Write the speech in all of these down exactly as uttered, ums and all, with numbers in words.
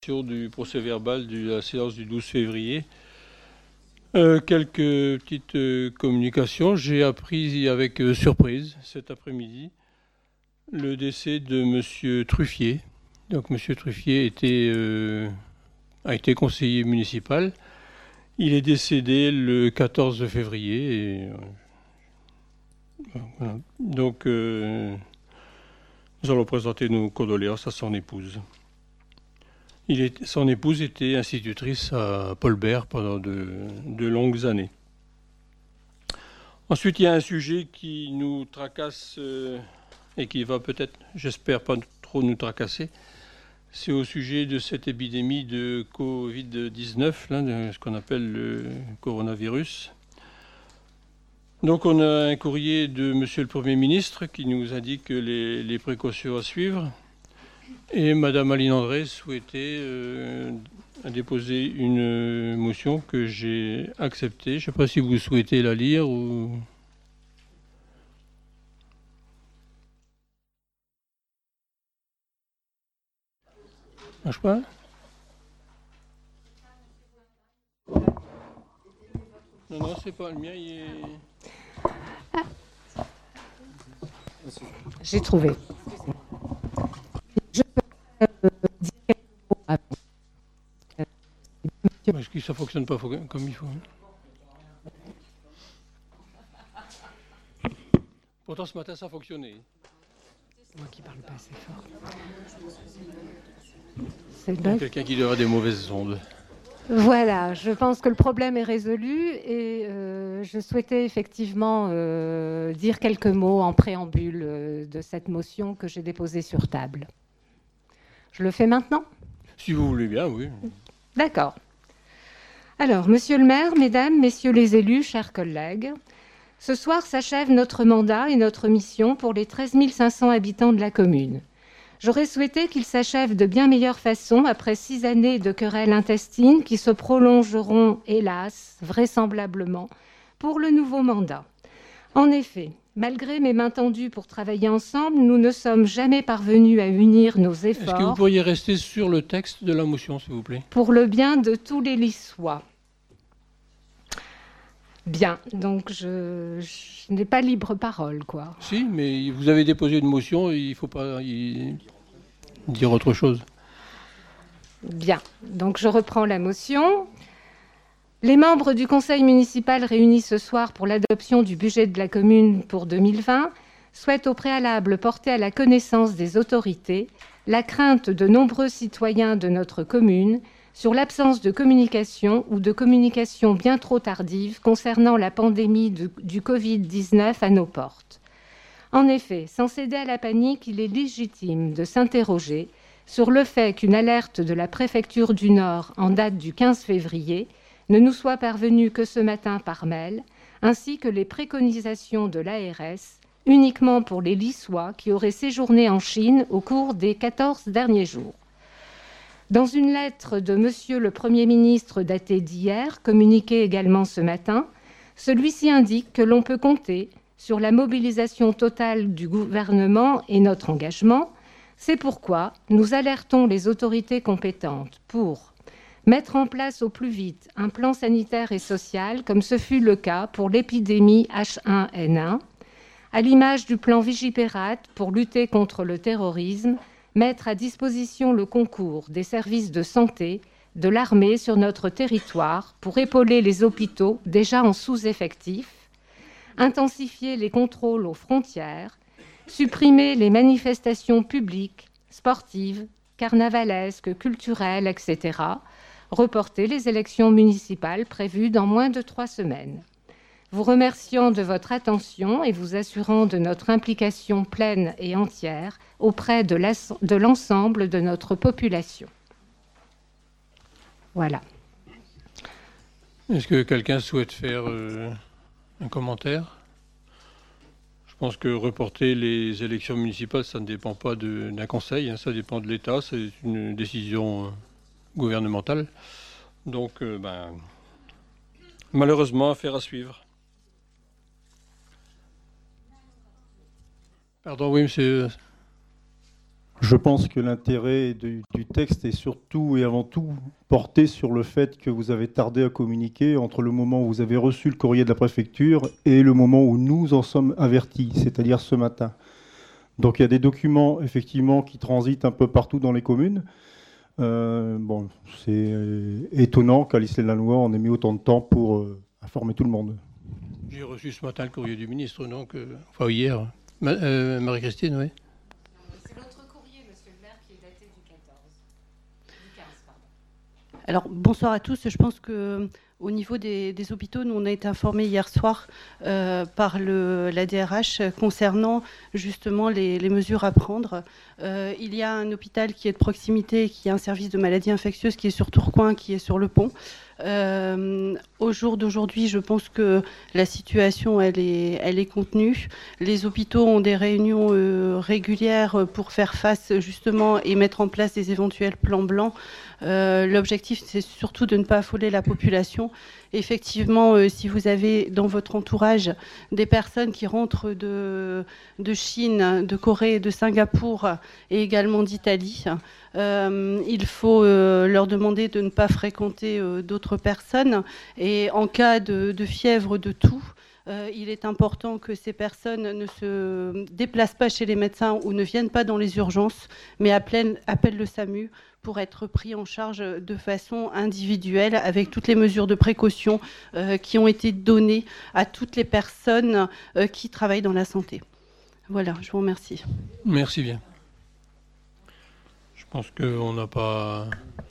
Du procès-verbal de la séance du douze février. Euh, quelques petites euh, communications. J'ai appris avec euh, surprise cet après-midi le décès de Monsieur Truffier. Donc Monsieur Truffier était, euh, a été conseiller municipal. Il est décédé le quatorze février. Et, euh, voilà. Donc euh, nous allons présenter nos condoléances à son épouse. Il est, son épouse était institutrice à Paul Bert pendant de, de longues années. Ensuite, il y a un sujet qui nous tracasse euh, et qui va peut-être, j'espère, pas trop nous tracasser. C'est au sujet de cette épidémie de covid dix-neuf, là, de ce qu'on appelle le coronavirus. Donc, on a un courrier de Monsieur le Premier ministre qui nous indique les, les précautions à suivre. Et Madame Aline André souhaitait euh, déposer une motion que j'ai acceptée. Je ne sais pas si vous souhaitez la lire ou... Marche pas ? Non, non, c'est pas le mien, il est... Ah. J'ai trouvé. Je peux euh, dire quelques mots avant. Est-ce que ça ne fonctionne pas comme il faut? Pourtant, ce matin, ça a fonctionné. Moi qui ne parle pas assez fort. C'est quelqu'un qui doit avoir des mauvaises ondes. Voilà, je pense que le problème est résolu et euh, je souhaitais effectivement euh, dire quelques mots en préambule euh, de cette motion que j'ai déposée sur table. Je le fais maintenant ? Si vous voulez bien, oui. D'accord. Alors, monsieur le maire, mesdames, messieurs les élus, chers collègues, ce soir s'achève notre mandat et notre mission pour les treize mille cinq cents habitants de la commune. J'aurais souhaité qu'il s'achève de bien meilleure façon après six années de querelles intestines qui se prolongeront, hélas, vraisemblablement, pour le nouveau mandat. En effet, malgré mes mains tendues pour travailler ensemble, nous ne sommes jamais parvenus à unir nos efforts. Est-ce que vous pourriez rester sur le texte de la motion, s'il vous plaît ? Pour le bien de tous les Lissois. Bien, donc je, je n'ai pas libre parole, quoi. Si, mais vous avez déposé une motion, il ne faut pas y dire autre chose. Bien, donc je reprends la motion. Les membres du conseil municipal réunis ce soir pour l'adoption du budget de la commune pour deux mille vingt souhaitent au préalable porter à la connaissance des autorités la crainte de nombreux citoyens de notre commune sur l'absence de communication ou de communication bien trop tardive concernant la pandémie de, du covid dix-neuf à nos portes. En effet, sans céder à la panique, il est légitime de s'interroger sur le fait qu'une alerte de la préfecture du Nord en date du quinze février ne nous soit parvenue que ce matin par mail, ainsi que les préconisations de l'A R S uniquement pour les Lissois qui auraient séjourné en Chine au cours des quatorze derniers jours. Dans une lettre de Monsieur le Premier ministre datée d'hier, communiquée également ce matin, celui-ci indique que l'on peut compter sur la mobilisation totale du gouvernement et notre engagement. C'est pourquoi nous alertons les autorités compétentes pour mettre en place au plus vite un plan sanitaire et social, comme ce fut le cas pour l'épidémie H un N un, à l'image du plan Vigipirate pour lutter contre le terrorisme, mettre à disposition le concours des services de santé, de l'armée sur notre territoire pour épauler les hôpitaux déjà en sous-effectif, intensifier les contrôles aux frontières, supprimer les manifestations publiques, sportives, carnavalesques, culturelles, et cetera, reporter les élections municipales prévues dans moins de trois semaines. Vous remerciant de votre attention et vous assurant de notre implication pleine et entière auprès de, la, de l'ensemble de notre population. Voilà. Est-ce que quelqu'un souhaite faire euh, un commentaire ? Je pense que reporter les élections municipales, ça ne dépend pas de, d'un conseil, hein, ça dépend de l'État, c'est une décision euh, gouvernementale. Donc, euh, ben, malheureusement, affaire à suivre. Pardon, oui, monsieur. Je pense que l'intérêt du, du texte est surtout et avant tout porté sur le fait que vous avez tardé à communiquer entre le moment où vous avez reçu le courrier de la préfecture et le moment où nous en sommes avertis, c'est-à-dire ce matin. Donc il y a des documents effectivement qui transitent un peu partout dans les communes. Euh, bon, c'est étonnant qu'à l'issue de la loi, on ait mis autant de temps pour euh, informer tout le monde. J'ai reçu ce matin le courrier du ministre, donc, euh, enfin hier. Ma, euh, Marie-Christine, oui. C'est l'autre courrier, monsieur le maire, qui est daté du quatorze. Du quinze, pardon. Alors, bonsoir à tous. Je pense que au niveau des, des hôpitaux, nous, on a été informés hier soir euh, par le, la D R H concernant justement les, les mesures à prendre. Euh, il y a un hôpital qui est de proximité, qui a un service de maladies infectieuses qui est sur Tourcoing, qui est sur le pont. Euh, au jour d'aujourd'hui, je pense que la situation, elle est, elle est contenue. Les hôpitaux ont des réunions euh, régulières pour faire face justement et mettre en place des éventuels plans blancs. Euh, l'objectif, c'est surtout de ne pas affoler la population. Effectivement, euh, si vous avez dans votre entourage des personnes qui rentrent de, de Chine, de Corée, de Singapour et également d'Italie, euh, il faut euh, leur demander de ne pas fréquenter euh, d'autres personnes. Et en cas de, de fièvre, de toux, Euh, il est important que ces personnes ne se déplacent pas chez les médecins ou ne viennent pas dans les urgences, mais appellent, appellent le SAMU pour être pris en charge de façon individuelle avec toutes les mesures de précaution euh, qui ont été données à toutes les personnes euh, qui travaillent dans la santé. Voilà, je vous remercie. Merci bien. Je pense qu'on n'a pas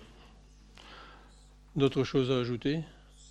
d'autres choses à ajouter.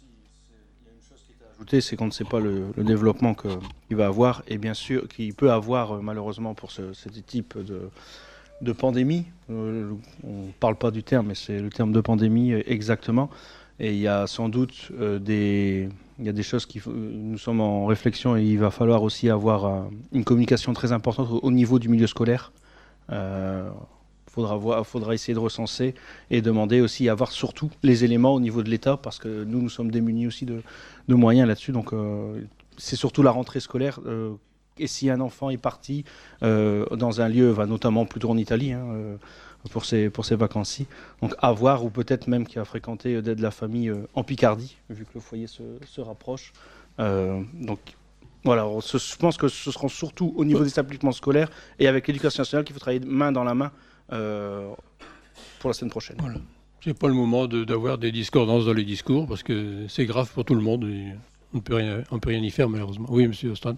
C'est qu'on ne sait pas le, le développement qu'il va avoir et bien sûr qu'il peut avoir malheureusement pour ce, ce type de, de pandémie. Euh, on ne parle pas du terme, mais c'est le terme de pandémie exactement. Et il y a sans doute euh, des, il y a des choses qui nous sommes en réflexion et il va falloir aussi avoir euh, une communication très importante au, au niveau du milieu scolaire. Euh, Faudra, voir, faudra essayer de recenser et demander aussi à avoir surtout les éléments au niveau de l'État parce que nous, nous sommes démunis aussi de, de moyens là-dessus. Donc, euh, c'est surtout la rentrée scolaire. Euh, et si un enfant est parti euh, dans un lieu, va notamment plutôt en Italie, hein, euh, pour ses, pour ses vacances-ci, donc à voir, ou peut-être même qui a fréquenté euh, d'aide la famille euh, en Picardie, vu que le foyer se, se rapproche. Euh, donc, voilà, je pense que ce sera surtout au niveau des établissements scolaires et avec l'éducation nationale qu'il faut travailler main dans la main Euh, pour la semaine prochaine. Voilà. C'est pas le moment de, d'avoir des discordances dans les discours parce que c'est grave pour tout le monde et on ne peut rien, on peut rien y faire malheureusement. Oui, monsieur Ostrand.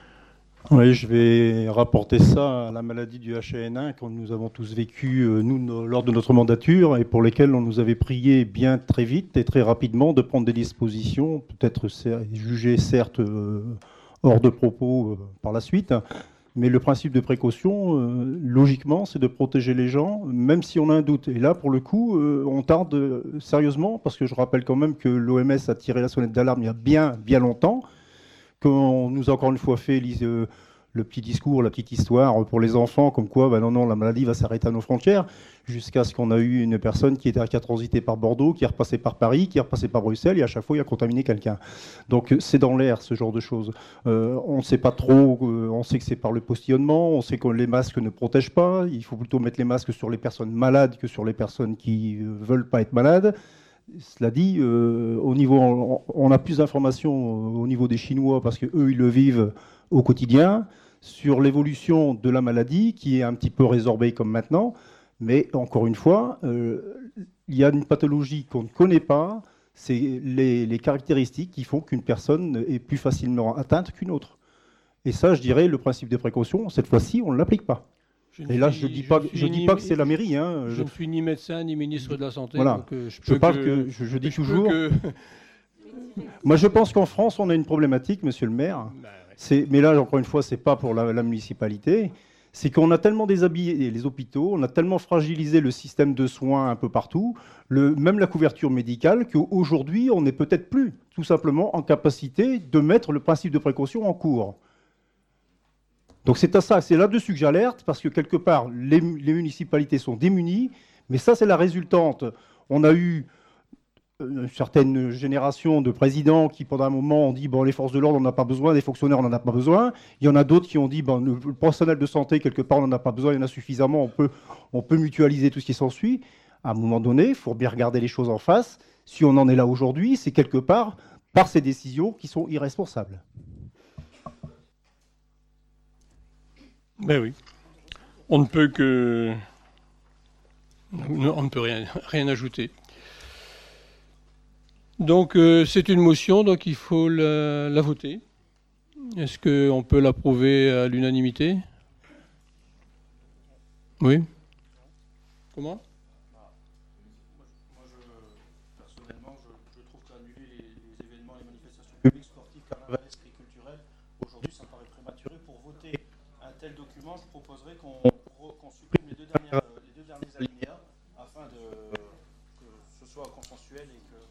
Oui, je vais rapporter ça à la maladie du H un N un que nous avons tous vécu, nous, no, lors de notre mandature et pour lesquelles on nous avait prié bien très vite et très rapidement de prendre des dispositions, peut-être jugées certes euh, hors de propos euh, par la suite. Mais le principe de précaution, euh, logiquement, c'est de protéger les gens, même si on a un doute. Et là, pour le coup, euh, on tarde euh, sérieusement, parce que je rappelle quand même que l'O M S a tiré la sonnette d'alarme il y a bien, bien longtemps, qu'on nous a encore une fois fait euh, le petit discours, la petite histoire pour les enfants, comme quoi, ben non, non, la maladie va s'arrêter à nos frontières, jusqu'à ce qu'on a eu une personne qui, était, qui a transité par Bordeaux, qui est repassée par Paris, qui est repassée par Bruxelles, et à chaque fois, il a contaminé quelqu'un. Donc, c'est dans l'air, ce genre de choses. Euh, on ne sait pas trop, euh, on sait que c'est par le postillonnement, on sait que les masques ne protègent pas, il faut plutôt mettre les masques sur les personnes malades que sur les personnes qui ne euh, veulent pas être malades. Cela dit, euh, au niveau, on, on a plus d'informations au niveau des Chinois, parce qu'eux, ils le vivent au quotidien, sur l'évolution de la maladie, qui est un petit peu résorbée comme maintenant. Mais encore une fois, euh, il y a une pathologie qu'on ne connaît pas, c'est les, les caractéristiques qui font qu'une personne est plus facilement atteinte qu'une autre. Et ça, je dirais, le principe de précaution, cette fois-ci, on ne l'applique pas. Et là, je ne dis pas, je je dis pas que c'est la mairie. Hein. Je, je ne suis ni médecin, ni ministre de la Santé. Voilà. Donc, euh, je, je parle que, que, je, je dis je toujours... Que... Moi, je pense qu'en France, on a une problématique, monsieur le maire. Bah, ouais. Mais là, encore une fois, ce n'est pas pour la, la municipalité. C'est qu'on a tellement déshabillé les hôpitaux, on a tellement fragilisé le système de soins un peu partout, le, même la couverture médicale, qu'aujourd'hui, on n'est peut-être plus tout simplement en capacité de mettre le principe de précaution en cours. Donc c'est à ça, c'est là-dessus que j'alerte, parce que quelque part, les, les municipalités sont démunies, mais ça, c'est la résultante. On a eu une certaine génération de présidents qui, pendant un moment, ont dit bon, les forces de l'ordre, on n'en a pas besoin, les fonctionnaires, on n'en a pas besoin. Il y en a d'autres qui ont dit bon, le personnel de santé, quelque part, on n'en a pas besoin, il y en a suffisamment, on peut, on peut mutualiser tout ce qui s'ensuit. À un moment donné, il faut bien regarder les choses en face. Si on en est là aujourd'hui, c'est quelque part par ces décisions qui sont irresponsables. Ben oui. On ne peut que... On ne peut rien, rien ajouter. Donc euh, c'est une motion, donc il faut la, la voter. Est-ce qu'on peut l'approuver à l'unanimité? Oui. Comment? Moi, je, personnellement, je, je trouve qu'annuler les, les événements, les manifestations publiques, sportives, carnavalesques et culturelles, aujourd'hui, ça me paraît prématuré. Pour voter un tel document, je proposerais qu'on qu'on supprime les deux, dernières, les deux derniers alinéas afin de, que ce soit consensuel et que...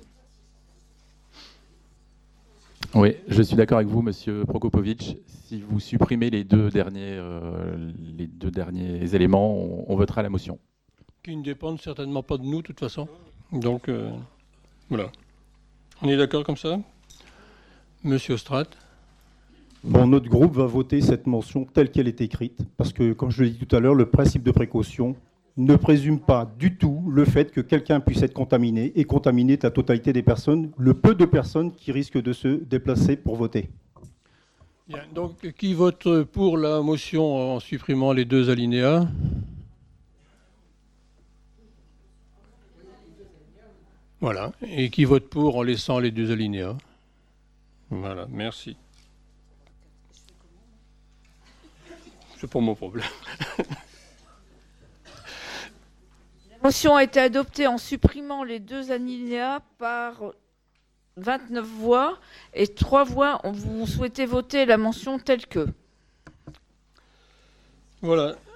Oui, je suis d'accord avec vous, Monsieur Prokopovitch. Si vous supprimez les deux derniers, euh, les deux derniers éléments, on, on votera la motion. Qui ne dépendent certainement pas de nous, de toute façon. Donc, euh, voilà. On est d'accord comme ça? Monsieur Ostrat? Bon, notre groupe va voter cette mention telle qu'elle est écrite, parce que, comme je l'ai dit tout à l'heure, le principe de précaution ne présume pas du tout le fait que quelqu'un puisse être contaminé et contaminer la totalité des personnes, le peu de personnes qui risquent de se déplacer pour voter. Bien, donc, qui vote pour la motion en supprimant les deux alinéas? Voilà. Et qui vote pour en laissant les deux alinéas? Voilà, merci. C'est pas mon problème. La motion a été adoptée en supprimant les deux alinéas par vingt-neuf voix et trois voix ont souhaité voter la mention telle que. Voilà.